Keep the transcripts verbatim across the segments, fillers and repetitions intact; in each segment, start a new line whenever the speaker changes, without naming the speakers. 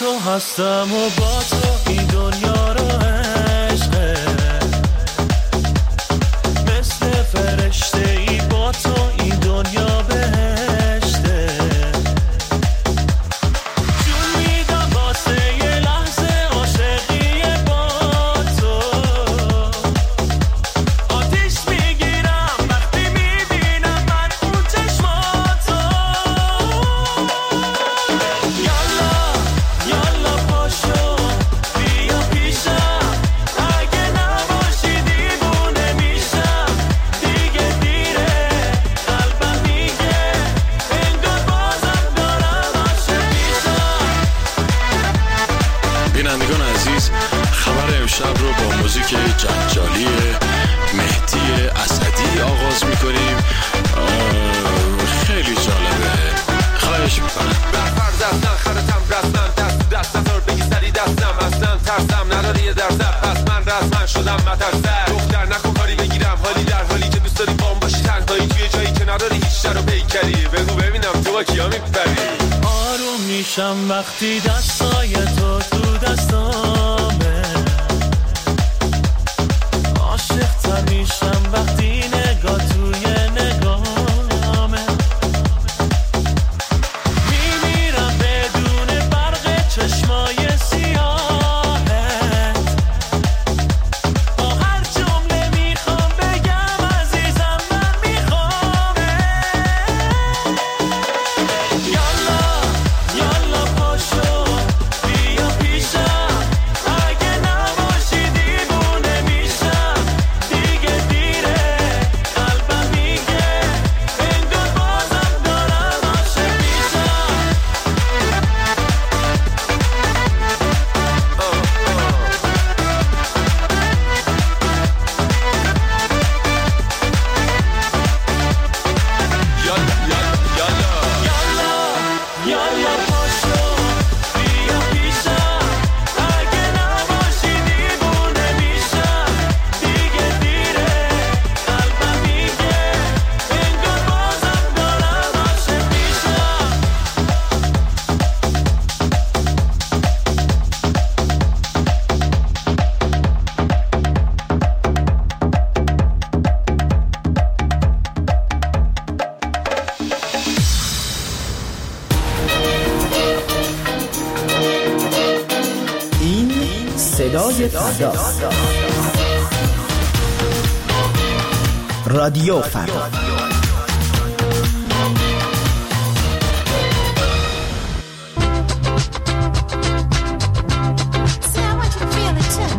تو هستم و با تو این دنیا رو عشقه، مثل فرشته ای با تو این دنیا بهشته. جون میدم واسه یه لحظه عاشقی با تو، آتیش میگیرم وقتی میبینم من اون چشماتو. یالا یالا پاشو بیا پیشم، اگه نباشی دیوونه میشم، دیگه دیره قلبم میگه انگار بازم دارم عاشق میشم.
بینندگان عزیز، خبر امشب رو با موزیک جنجالی مهدی اسدی آغاز میکنیم. خیلی جالبه، خواهش میکنم.
برفر دست نخرتم رسمم، دست دست نزار بگی سری دستم، اصلا ترسم نداری یه درصد، پس من رسمن شدم مترسر. دختر نکن کاری بگیرم حالی، در حالی که دوست داری بام باشی تنهایی توی جایی که نداری هیچ شر و پیکری. بگو ببینم تو با کیا میپری.
آروم میشم وقتی دستای تو تو دستامه، عاشق تر میشم وقتی نگاه توی نگاهمه. میمیرم بدون برق چشمای سیاهت، آخر جمله میخوام بگم عزیزم من میخوامه. یالا یالا پاشو بیا پیشم، اگه نباشی دیوونه میشم، دیگه دیره قلبم میگه انگار بازم دارم عاشق میشم.
یالا یالا یالا
یالا پاشو بیا پیشم، اگه نباشی دیوونه میشم، دیگه دیره قلبم میگه انگار بازم دارم عاشق میشم.
این صدای فرداست. رادیو فردا.
See, I want you to feel it too.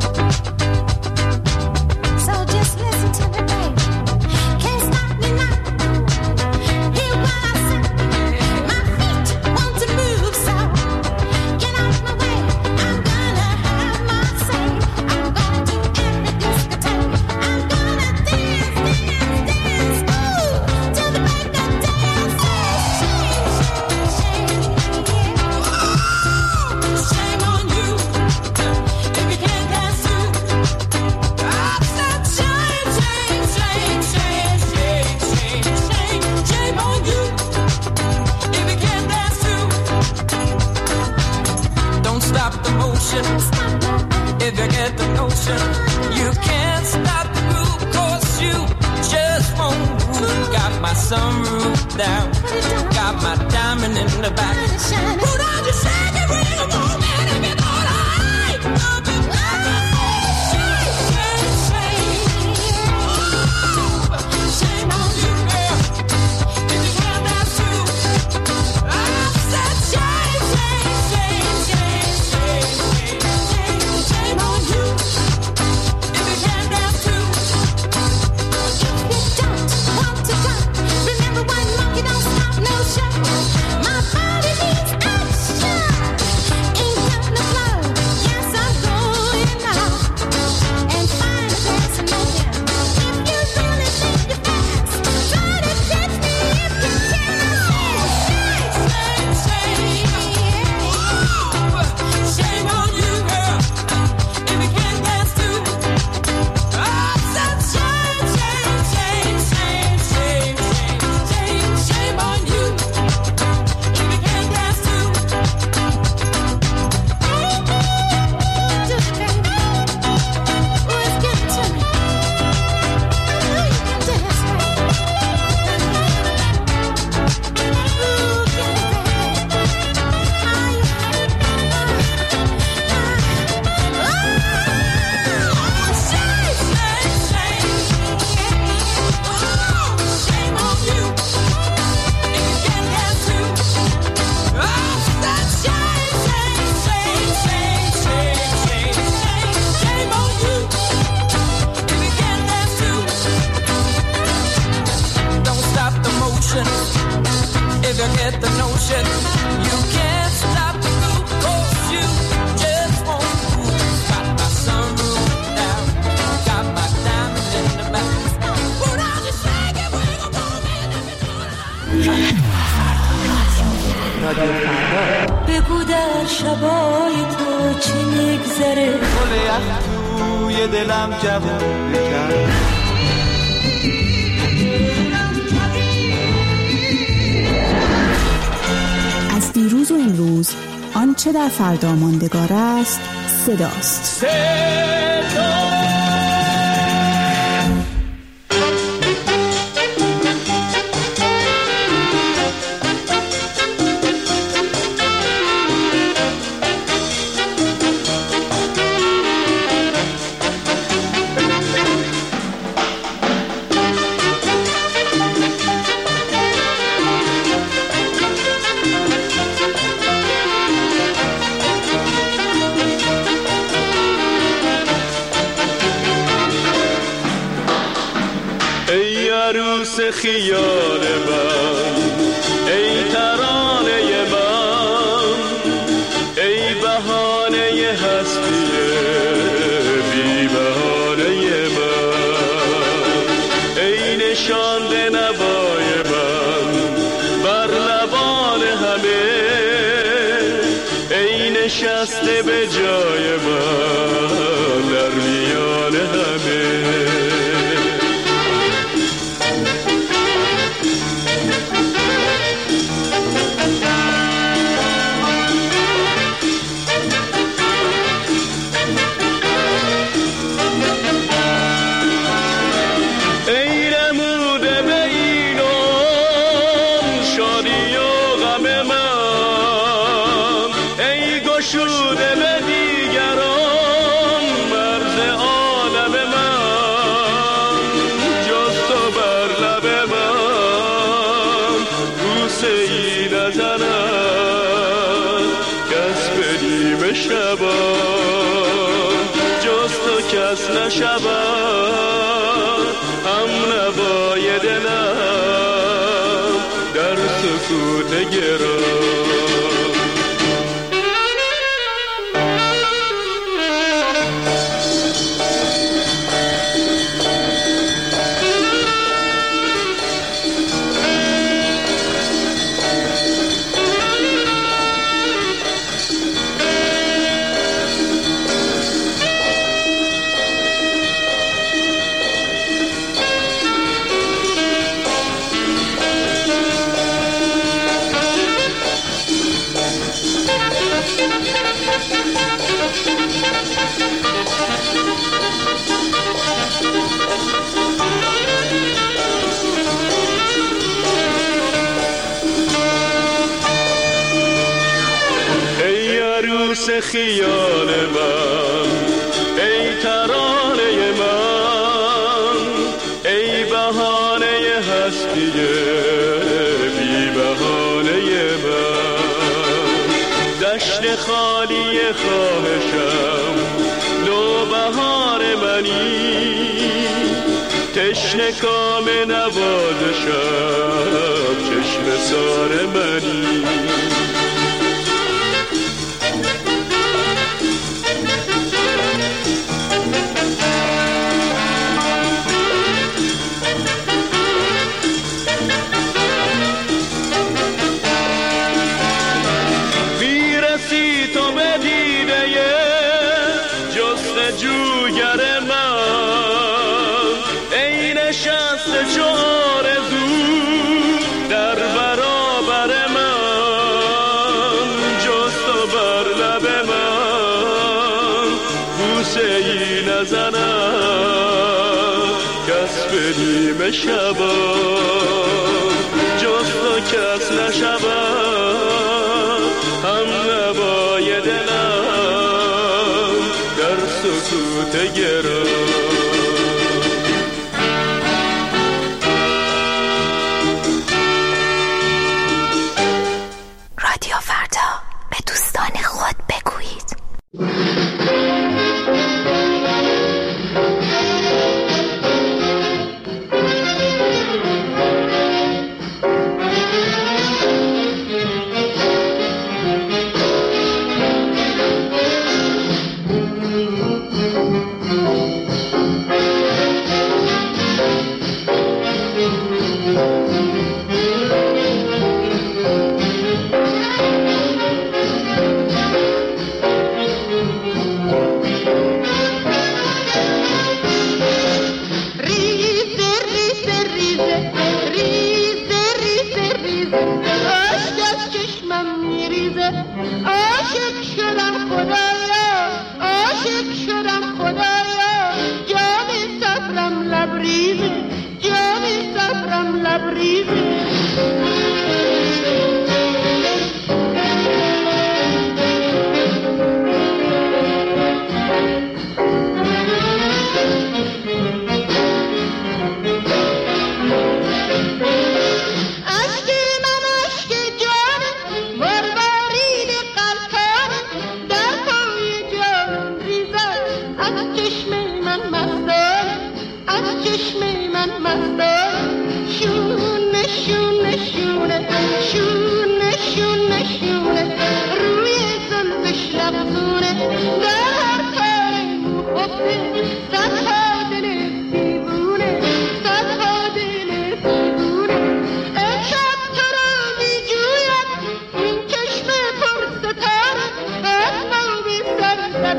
So just listen to me, baby. Can't stop me now. Hear what I say. My feet want to move, so get out my way. I'm gonna have my say. I'm gonna do every discotheque. I'm gonna dance, dance, dance, ooh, till the break of day. I say, shame, shame, shame, yeah. Shame on you if you can't dance too. I said shame, shame, shame, shame, shame, shame, shame, shame on you if you can't dance too.
Don't stop the motion if you get the notion. You can't stop the groove, cause you just won't move. Got my sunroof down, got my diamond in the back. Put on your shaggy ring, woman, if you're gonna hide. Shame, shame, shame. Shame on you, girl, if you can't dance too. I said shame, shame, shame, shame, shame, shame, shame on you if you can't dance too.
If you don't want to go, remember one monkey don't stop no show. My body needs action. Ain't
فردا.
بگو در شبای تو چی میگذره،
گل یخ توی دلم جوون بکن.
از دیروز و امروز آنچه در فردا ماندگار است صداست. صدا
خیال من، ای ترانه من، ای بهانه هستی بی بهانه من، ای نشانده نوای من بر لبان همه، ای نشسته به جای من در میان همه. کس نشود هم نوای دلم در سکوت گرام. خیال من، ای ترانه من، ای بهانه هستی بی بهانه من، دشت خالی خواهشم نوبهار منی، تشنه کام نوازشم چشم سار منی. بدیم شبا جز تو کس نشود هم نوای دلم در سکوت گرام.
رادیو فردا، به دوستان خود بگویید.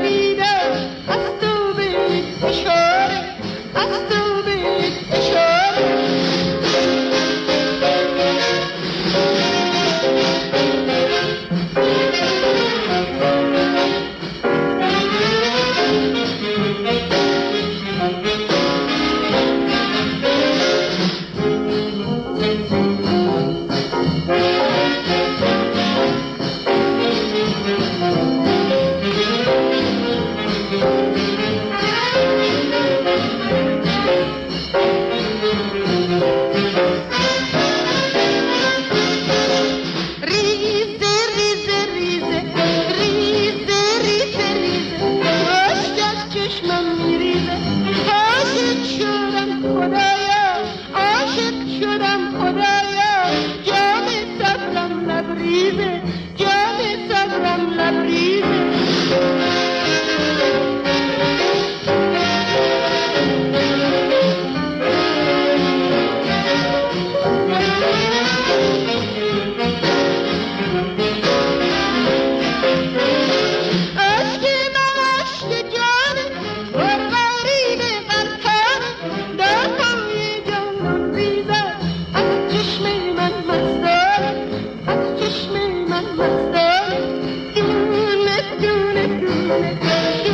Thank you.